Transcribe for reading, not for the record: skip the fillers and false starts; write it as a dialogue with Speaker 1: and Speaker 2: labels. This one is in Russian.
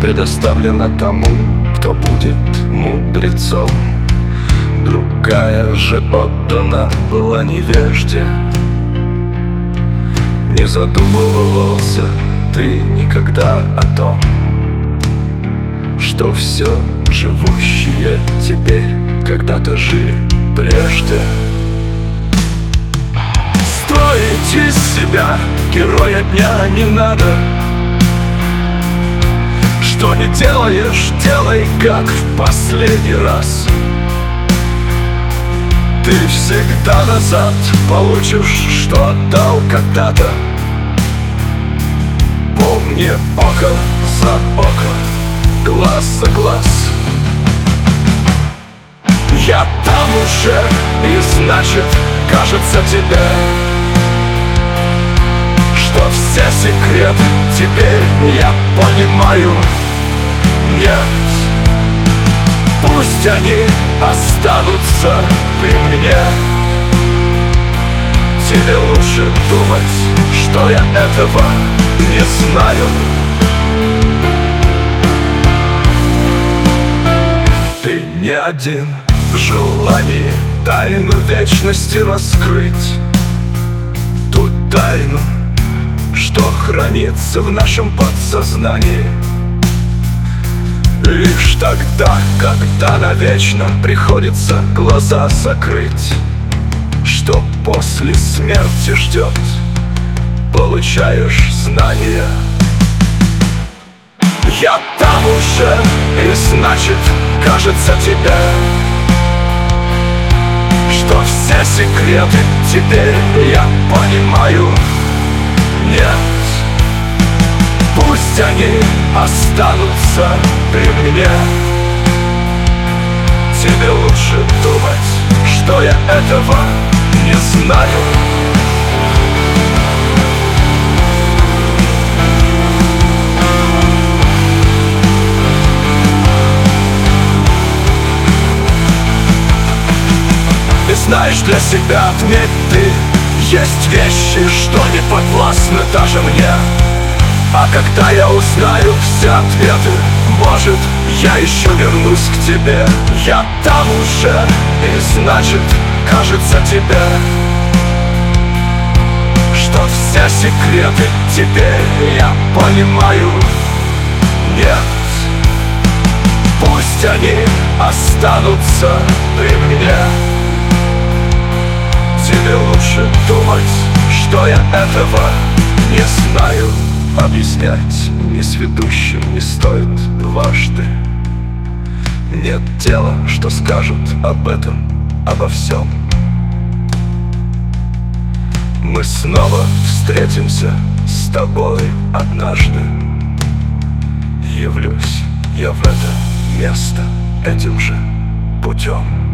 Speaker 1: предоставлена тому, кто будет мудрецом. Другая же отдана была невежде. Не задумывался ты никогда о том, что все живущие теперь когда-то жили прежде. Строить из себя героя дня не надо. Что не делаешь, делай как в последний раз. Ты всегда назад получишь, что отдал когда-то. Помни, око за око, глаз за глаз. Я там уже, и значит, кажется тебе, что все секреты теперь я понимаю. Нет, пусть они останутся при мне. Тебе лучше думать, что я этого не знаю. Ты не один в желании тайну вечности раскрыть. Ту тайну, что хранится в нашем подсознании. Лишь тогда, когда навечно приходится глаза закрыть, что после смерти ждет, получаешь знания. Я там уже, и значит, кажется тебе, что все секреты теперь я понимаю. Нет, пусть они останутся при мне. Тебе лучше думать, что я этого не знаю. И знаешь, для себя отметь ты, есть вещи, что не подвластны даже мне. А когда я узнаю все ответы, может, я еще вернусь к тебе. Я там уже, и значит, кажется тебе, что все секреты теперь я понимаю. Нет, пусть они останутся при мне. Тебе лучше думать, что я этого не знаю. Объяснять несведущим не стоит дважды. Нет дела, что скажут об этом, обо всем. Мы снова встретимся с тобой однажды. Явлюсь я в это место этим же путем.